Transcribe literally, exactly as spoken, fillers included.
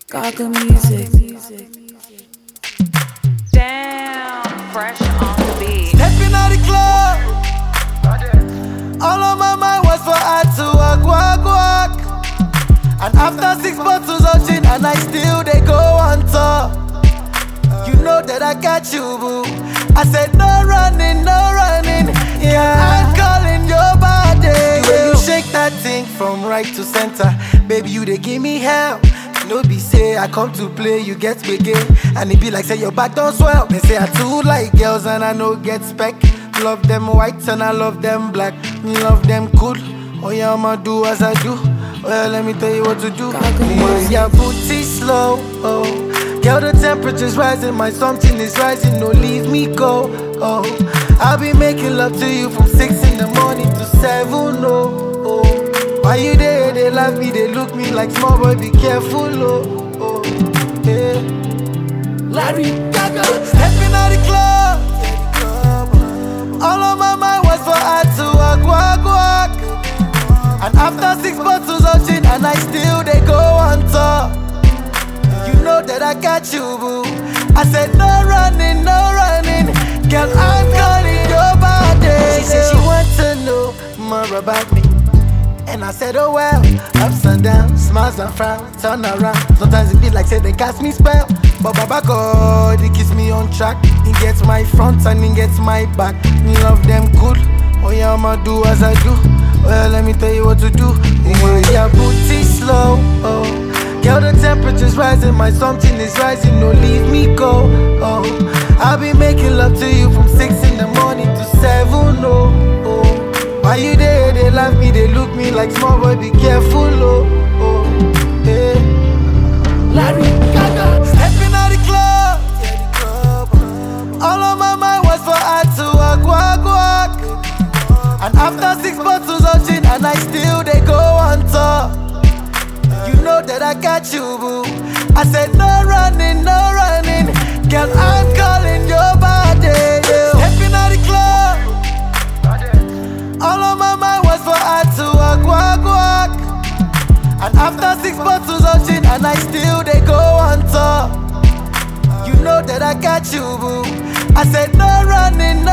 Gaga music. Damn, fresh on the beat. Stepping out the club, all on my mind was for her to walk, walk, walk. And after six bottles of gin, and I still they go on top. You know that I got you, boo. I said no running, no running. Yeah, I'm calling your body. The way you shake that thing from right to center, baby, you they give me hell. No be say I come to play, you get begin. And it be like say your back don't swell. They say I too like girls and I no get spec. Love them white and I love them black. Love them cool. Oh yeah, I'ma do as I do. Well, let me tell you what to do. Move your booty slow. Oh, girl, the temperature's rising, my something is rising. No, leave me go. Oh, I'll be making love to you from six in the morning to seven. Oh, oh. Why you there? They love me, they look me like small boy. Be careful, oh, oh, yeah. Larry Gaga, stepping out the club. All on my mind was for her to walk, walk, walk. And after six bottles of gin, and I still they go on top. You know that I got you, boo. I said no running, no running. Girl, I'm calling your body. She said she wants to know more about me. And I said, oh well, ups and downs, smiles and frowns, turn around. Sometimes it be like say they cast me spell. But Baba God, he keeps me on track. He gets my front and he gets my back. Me love them cool. Oh yeah, I'ma do as I do. Well, let me tell you what to do. Move your booty slow. Oh, girl, the temperature's rising, my something is rising. No, leave me go. Oh, I'll be making love to you from six in the morning to seven. Oh, oh. Why you there? They love me, they look me like small boy. Be careful, oh, oh, yeah. Larry Gaga, stepping out the club. All on my mind was for her to walk, walk, walk. And after six bottles of gin, and I still they go on top. You know that I got you, boo. I said no running, no running. Girl, I'm calling your body. Yeah. Stepping out the club. All on my mind was for her to walk, walk, walk. And after six bottles of gin, and I still they go on top. You know that I got you, boo. I said no running,